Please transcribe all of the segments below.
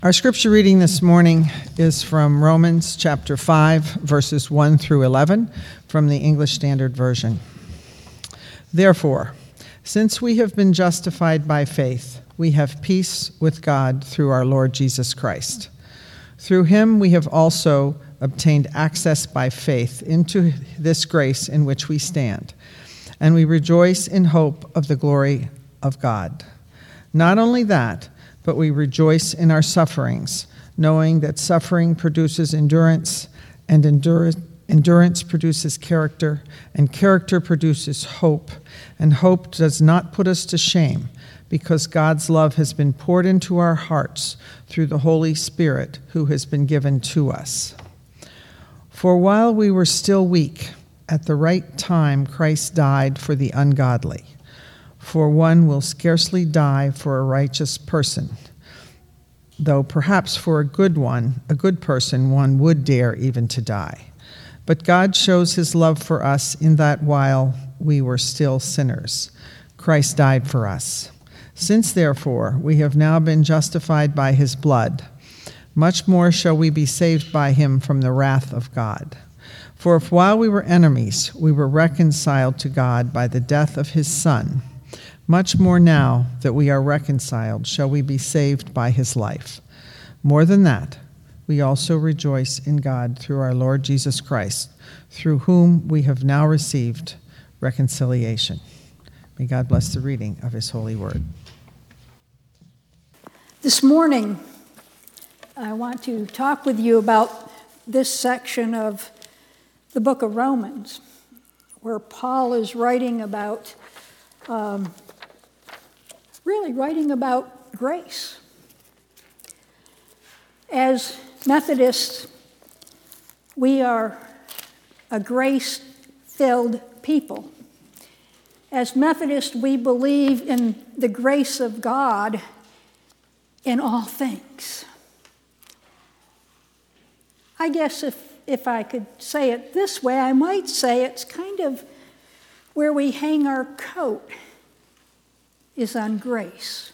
Our scripture reading this morning is from Romans chapter 5, verses 1 through 11, from the English Standard Version. Therefore, since we have been justified by faith, we have peace with God through our Lord Jesus Christ. Through him we have also obtained access by faith into this grace in which we stand, and we rejoice in hope of the glory of God. Not only that, but we rejoice in our sufferings, knowing that suffering produces endurance, and endurance produces character, and character produces hope, and hope does not put us to shame, because God's love has been poured into our hearts through the Holy Spirit who has been given to us. For while we were still weak, at the right time Christ died for the ungodly. For one will scarcely die for a righteous person, though perhaps for a good person, one would dare even to die. But God shows his love for us in that while we were still sinners, Christ died for us. Since, therefore, we have now been justified by his blood, much more shall we be saved by him from the wrath of God. For if while we were enemies, we were reconciled to God by the death of his Son, much more now that we are reconciled shall we be saved by his life. More than that, we also rejoice in God through our Lord Jesus Christ, through whom we have now received reconciliation. May God bless the reading of his holy word. This morning, I want to talk with you about this section of the book of Romans, where Paul is writing about grace. As Methodists, we are a grace-filled people. As Methodists, we believe in the grace of God in all things. I guess if I could say it this way, I might say it's kind of where we hang our coat is on grace.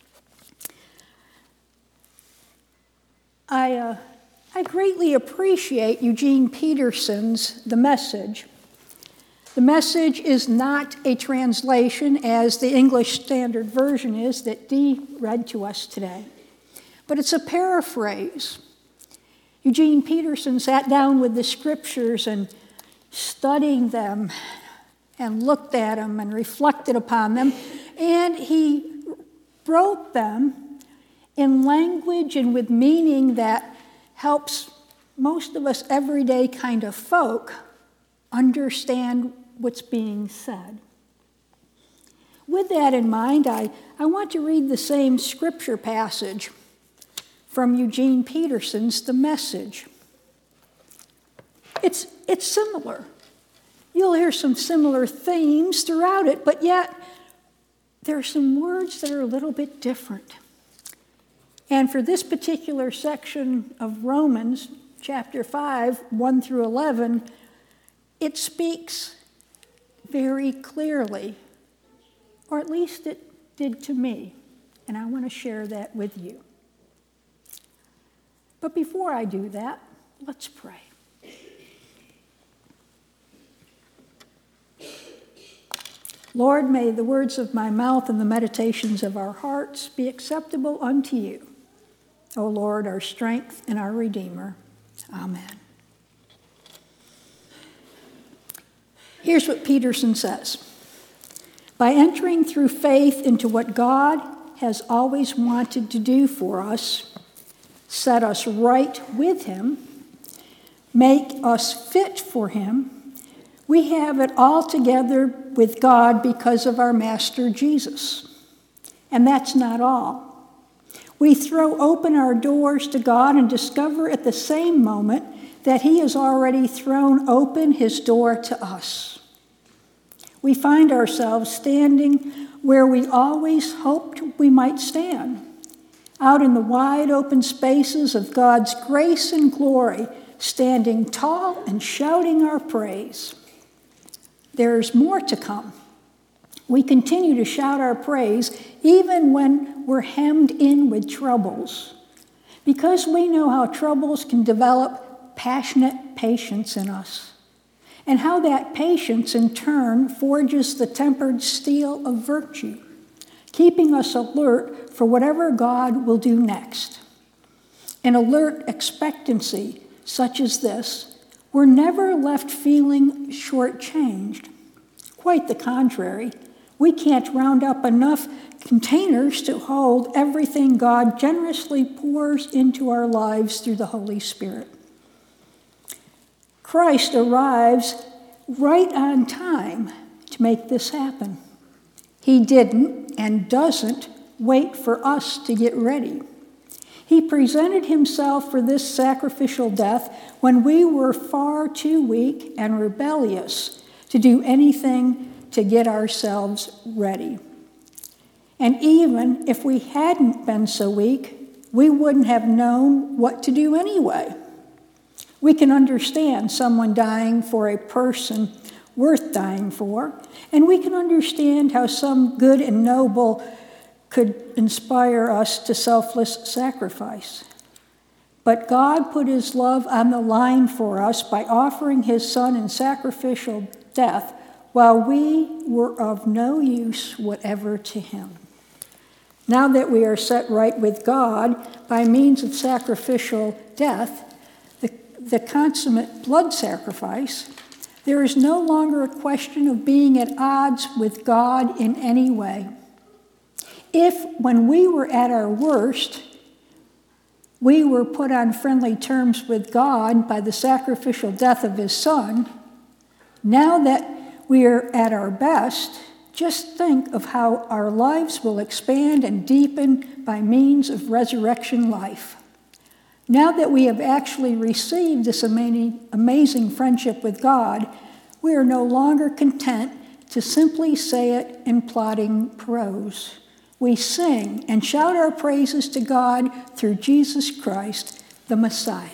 I greatly appreciate Eugene Peterson's The Message. The Message is not a translation, as the English Standard Version is, that Dee read to us today, but it's a paraphrase. Eugene Peterson sat down with the scriptures and studying them and looked at them and reflected upon them, and he wrote them in language and with meaning that helps most of us everyday kind of folk understand what's being said. With that in mind, I want to read the same scripture passage from Eugene Peterson's The Message. It's similar. You'll hear some similar themes throughout it, but yet there are some words that are a little bit different. And for this particular section of Romans, chapter 5, 1 through 11, it speaks very clearly, or at least it did to me, and I want to share that with you. But before I do that, let's pray. Lord, may the words of my mouth and the meditations of our hearts be acceptable unto you, O Lord, our strength and our Redeemer. Amen. Here's what Peterson says. By entering through faith into what God has always wanted to do for us, set us right with him, make us fit for him, we have it all together with God because of our Master Jesus. And that's not all. We throw open our doors to God and discover at the same moment that he has already thrown open his door to us. We find ourselves standing where we always hoped we might stand, out in the wide open spaces of God's grace and glory, standing tall and shouting our praise. There's more to come. We continue to shout our praise even when we're hemmed in with troubles. because we know how troubles can develop passionate patience in us, and how that patience in turn forges the tempered steel of virtue, keeping us alert for whatever God will do next. An alert expectancy such as this, we're never left feeling shortchanged. Quite the contrary, we can't round up enough containers to hold everything God generously pours into our lives through the Holy Spirit. Christ arrives right on time to make this happen. He didn't and doesn't wait for us to get ready. He presented himself for this sacrificial death when we were far too weak and rebellious to do anything to get ourselves ready. And even if we hadn't been so weak, we wouldn't have known what to do anyway. We can understand someone dying for a person worth dying for, and we can understand how some good and noble could inspire us to selfless sacrifice. But God put his love on the line for us by offering his Son in sacrificial death while we were of no use whatever to him. Now that we are set right with God by means of sacrificial death, the consummate blood sacrifice, there is no longer a question of being at odds with God in any way. If, when we were at our worst, we were put on friendly terms with God by the sacrificial death of his Son, now that we are at our best, just think of how our lives will expand and deepen by means of resurrection life. Now that we have actually received this amazing friendship with God, we are no longer content to simply say it in plodding prose. We sing and shout our praises to God through Jesus Christ, the Messiah.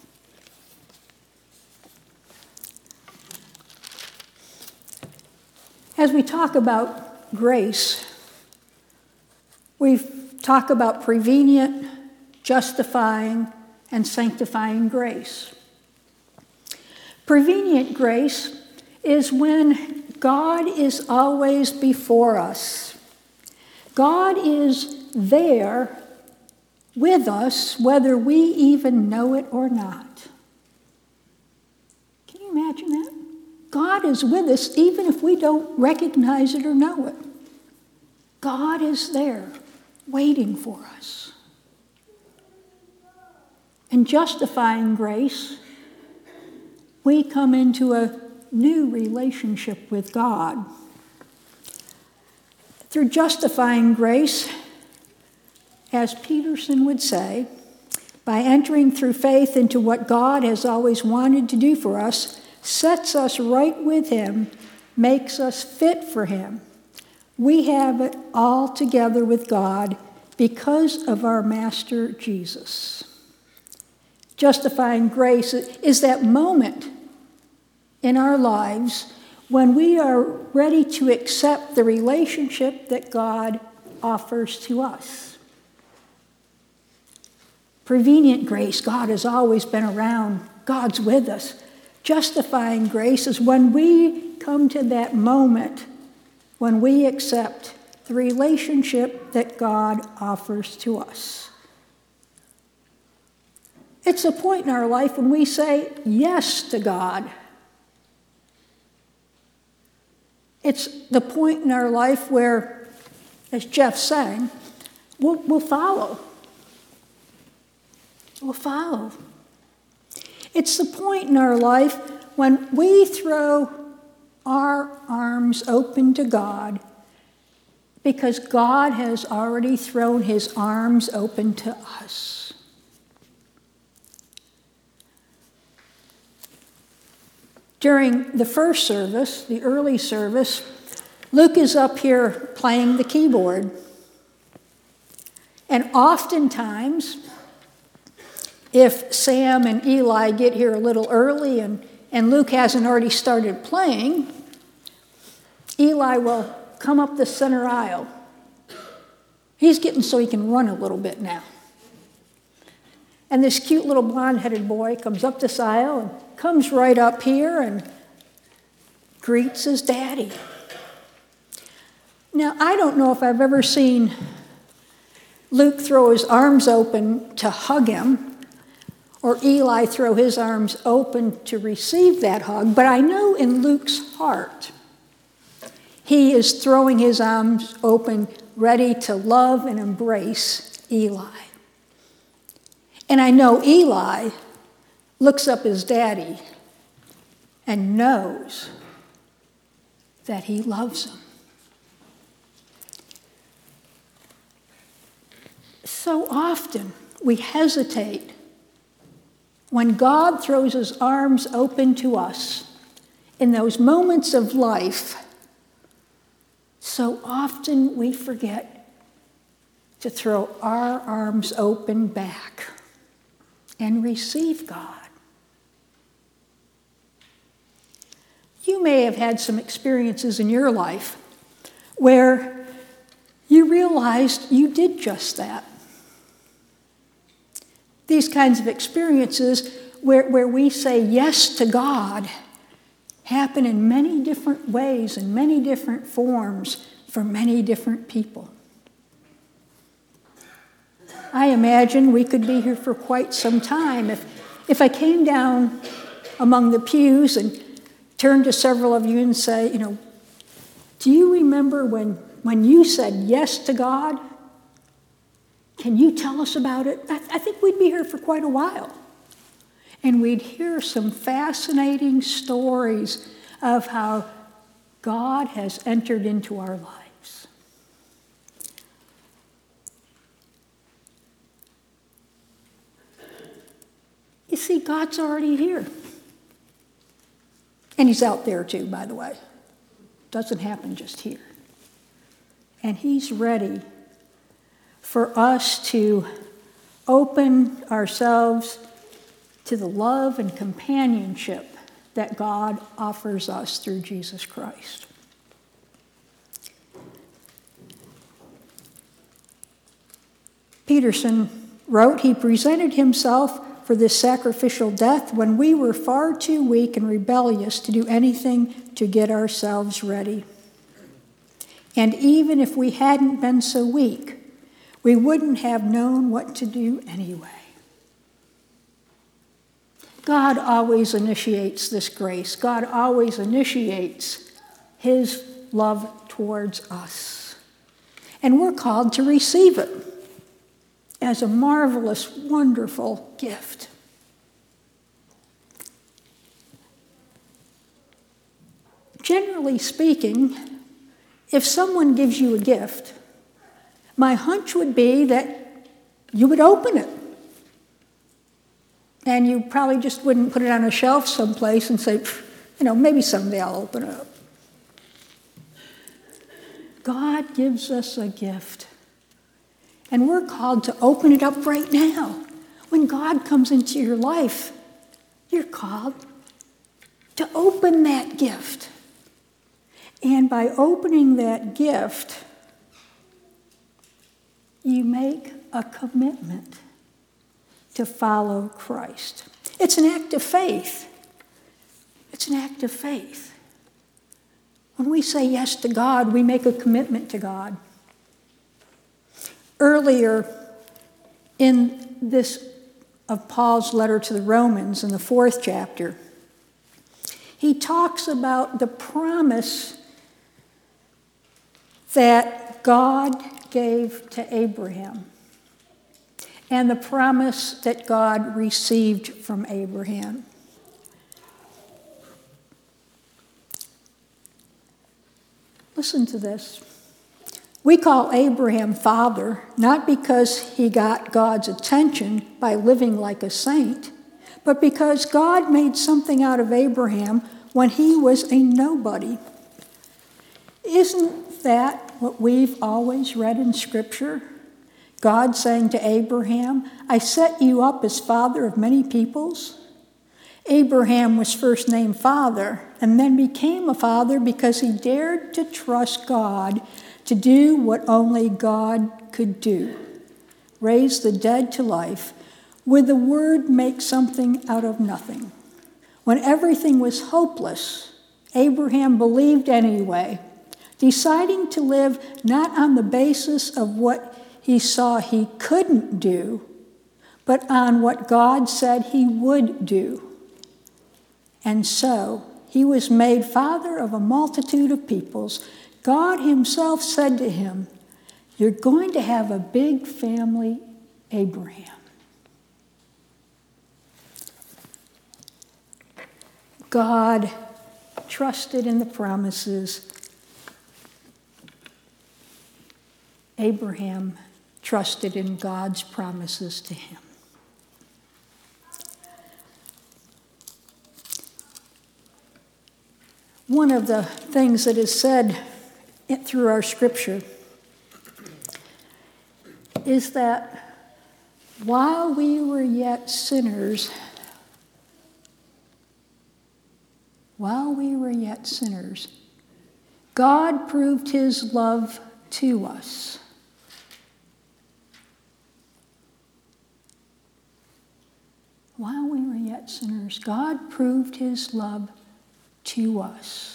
As we talk about grace, we talk about prevenient, justifying, and sanctifying grace. Prevenient grace is when God is always before us. God is there with us, whether we even know it or not. Can you imagine that? God is with us even if we don't recognize it or know it. God is there, waiting for us. In justifying grace, we come into a new relationship with God. Through justifying grace, as Peterson would say, by entering through faith into what God has always wanted to do for us, sets us right with him, makes us fit for him. We have it all together with God because of our Master Jesus. Justifying grace is that moment in our lives when we are ready to accept the relationship that God offers to us. Prevenient grace, God has always been around. God's with us. Justifying grace is when we come to that moment when we accept the relationship that God offers to us. It's a point in our life when we say yes to God. It's the point in our life where, as Jeff sang, we'll follow. We'll follow. It's the point in our life when we throw our arms open to God because God has already thrown his arms open to us. During the first service, the early service, Luke is up here playing the keyboard. And oftentimes, if Sam and Eli get here a little early and Luke hasn't already started playing, Eli will come up the center aisle. He's getting so he can run a little bit now. And this cute little blonde-headed boy comes up this aisle and comes right up here and greets his daddy. Now, I don't know if I've ever seen Luke throw his arms open to hug him, or Eli throw his arms open to receive that hug, but I know in Luke's heart, he is throwing his arms open, ready to love and embrace Eli. And I know Eli looks up his daddy and knows that he loves him. So often we hesitate when God throws his arms open to us in those moments of life. So often we forget to throw our arms open back and receive God. You may have had some experiences in your life where you realized you did just that. These kinds of experiences where we say yes to God happen in many different ways, in many different forms, for many different people. I imagine we could be here for quite some time if I came down among the pews and turned to several of you and say, do you remember when you said yes to God? Can you tell us about it? I think we'd be here for quite a while. And we'd hear some fascinating stories of how God has entered into our lives. You see, God's already here. And he's out there too, by the way. Doesn't happen just here. And he's ready for us to open ourselves to the love and companionship that God offers us through Jesus Christ. Peterson wrote, he presented himself for this sacrificial death when we were far too weak and rebellious to do anything to get ourselves ready. And even if we hadn't been so weak, we wouldn't have known what to do anyway. God always initiates this grace. God always initiates his love towards us. And we're called to receive it as a marvelous, wonderful gift. Generally speaking, if someone gives you a gift, my hunch would be that you would open it. And you probably just wouldn't put it on a shelf someplace and say, maybe someday I'll open it up. God gives us a gift. And we're called to open it up right now. When God comes into your life, you're called to open that gift. And by opening that gift, you make a commitment to follow Christ. It's an act of faith. It's an act of faith. When we say yes to God, we make a commitment to God. Earlier in this of Paul's letter to the Romans in the 4th chapter, he talks about the promise that God gave to Abraham and the promise that God received from Abraham. Listen to this. We call Abraham father not because he got God's attention by living like a saint, but because God made something out of Abraham when he was a nobody. Isn't that what we've always read in Scripture? God saying to Abraham, I set you up as father of many peoples. Abraham was first named father and then became a father because he dared to trust God to do what only God could do, raise the dead to life, Would the Word make something out of nothing? When everything was hopeless, Abraham believed anyway, deciding to live not on the basis of what he saw he couldn't do, but on what God said he would do. And so he was made father of a multitude of peoples. God himself said to him, "You're going to have a big family, Abraham." God trusted in the promises. Abraham trusted in God's promises to him. One of the things that is said through our scripture is that while we were yet sinners, God proved his love to us. While we were yet sinners, God proved his love to us.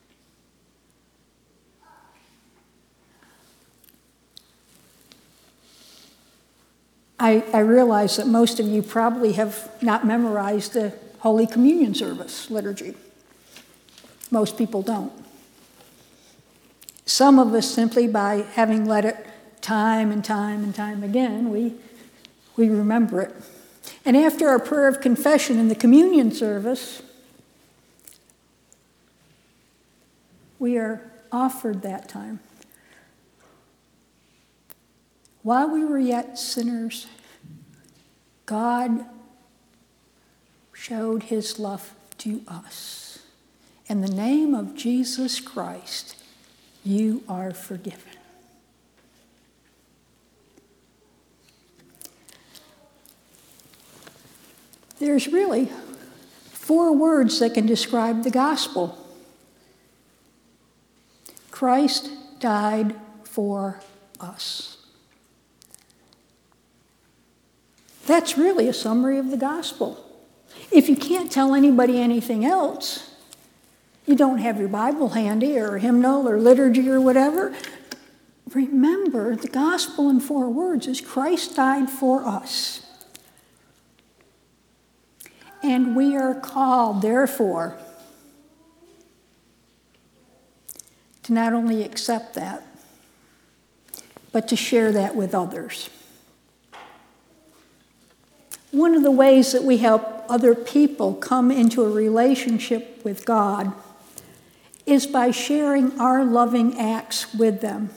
I realize that most of you probably have not memorized the Holy Communion service liturgy. Most people don't. Some of us, simply by having let it time and time again, we remember it. And after our prayer of confession in the communion service, we are offered that time. While we were yet sinners, God showed his love to us. In the name of Jesus Christ, you are forgiven. There's really 4 words that can describe the gospel. Christ died for us. That's really a summary of the gospel. If you can't tell anybody anything else, you don't have your Bible handy or a hymnal or liturgy or whatever, remember the gospel in 4 words is Christ died for us. And we are called, therefore, to not only accept that, but to share that with others. One of the ways that we help other people come into a relationship with God is by sharing our loving acts with them.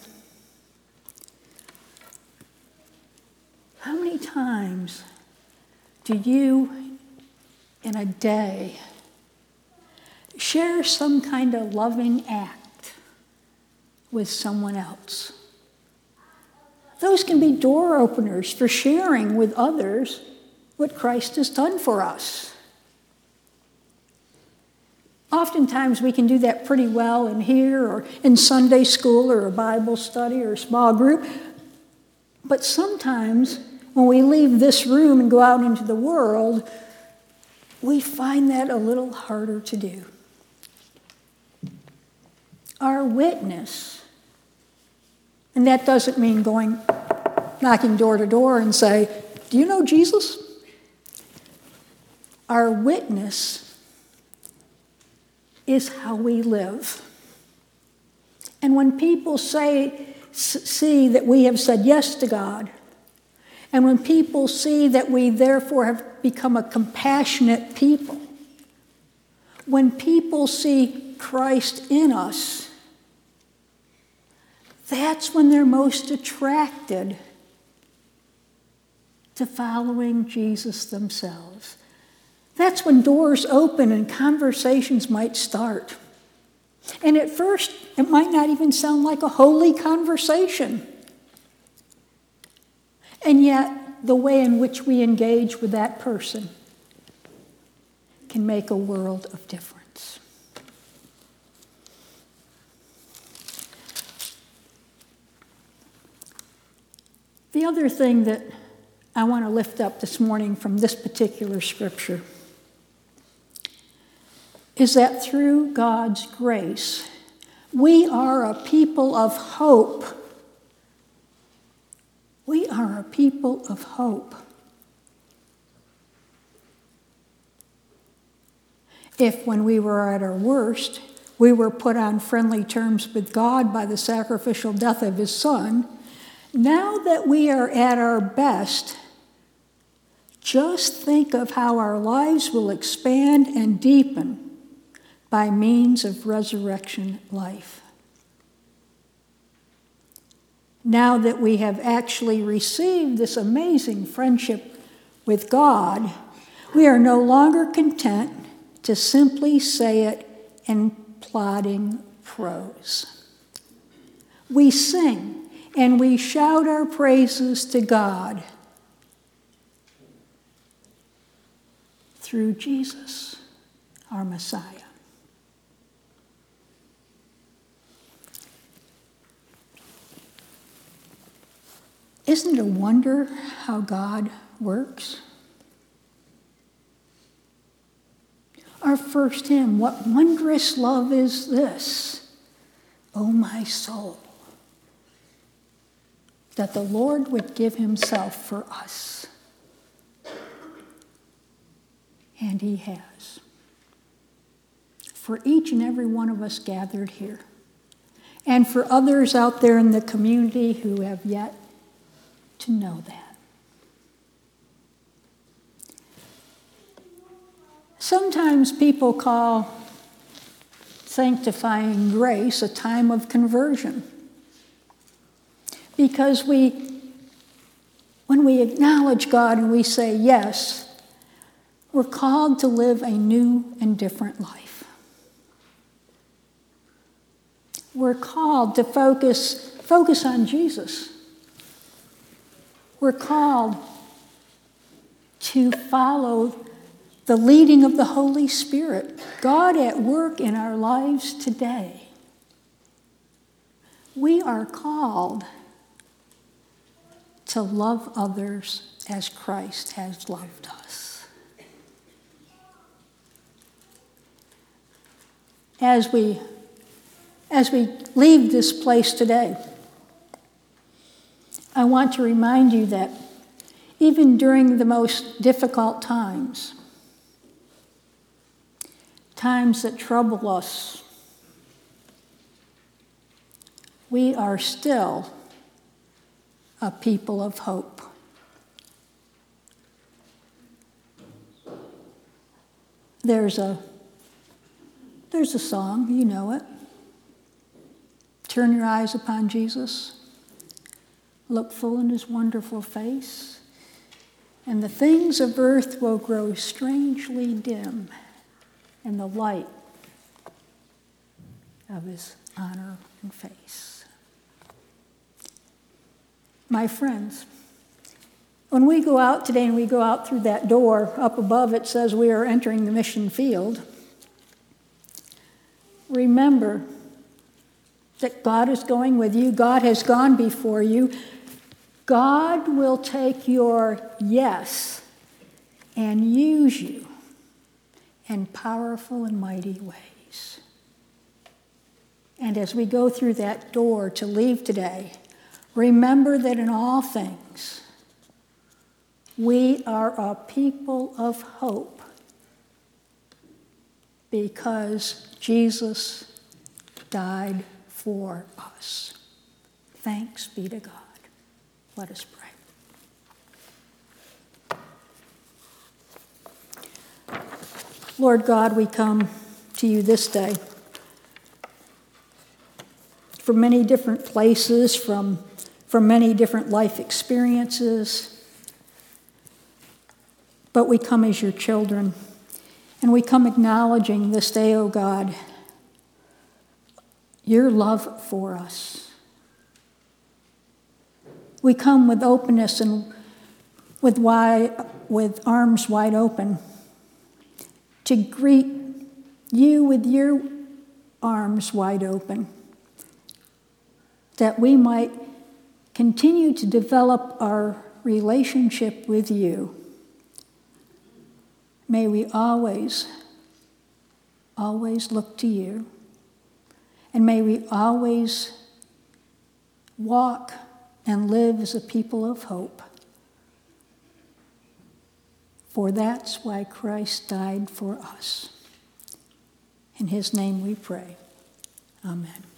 How many times do you, in a day, share some kind of loving act with someone else? Those can be door openers for sharing with others what Christ has done for us. Oftentimes we can do that pretty well in here or in Sunday school or a Bible study or a small group. But sometimes when we leave this room and go out into the world, we find that a little harder to do. Our witness, and that doesn't mean going knocking door to door and say, "Do you know Jesus?" Our witness is how we live. And when people see that we have said yes to God, and when people see that we therefore have become a compassionate people, when people see Christ in us, that's when they're most attracted to following Jesus themselves. That's when doors open and conversations might start. And at first, it might not even sound like a holy conversation. And yet, the way in which we engage with that person can make a world of difference. The other thing that I want to lift up this morning from this particular scripture is that through God's grace, we are a people of hope. We are a people of hope. If, when we were at our worst, we were put on friendly terms with God by the sacrificial death of His Son, now that we are at our best, just think of how our lives will expand and deepen by means of resurrection life. Now that we have actually received this amazing friendship with God, we are no longer content to simply say it in plodding prose. We sing and we shout our praises to God through Jesus, our Messiah. Isn't it a wonder how God works? Our first hymn, what wondrous love is this, O my soul, that the Lord would give Himself for us. And He has. For each and every one of us gathered here, and for others out there in the community who have yet to know that. Sometimes people call sanctifying grace a time of conversion, because when we acknowledge God and we say yes, we're called to live a new and different life. We're called to focus on Jesus. We're called to follow the leading of the Holy Spirit, God at work in our lives today. We are called to love others as Christ has loved us. As we leave this place today, I want to remind you that even during the most difficult times that trouble us, we are still a people of hope. There's a song, you know it. Turn your eyes upon Jesus. Look full in His wonderful face, and the things of earth will grow strangely dim in the light of His honor and face. My friends, when we go out today and we go out through that door, up above it says we are entering the mission field. Remember that God is going with you. God has gone before you. God will take your yes and use you in powerful and mighty ways. And as we go through that door to leave today, remember that in all things, we are a people of hope because Jesus died for us. Thanks be to God. Let us pray. Lord God, we come to you this day from many different places, from many different life experiences, but we come as your children, and we come acknowledging this day, O God, your love for us. We come with openness and with arms wide open to greet you with your arms wide open, that we might continue to develop our relationship with you. May we always, always look to you. And may we always walk and live as a people of hope. For that's why Christ died for us. In his name we pray. Amen.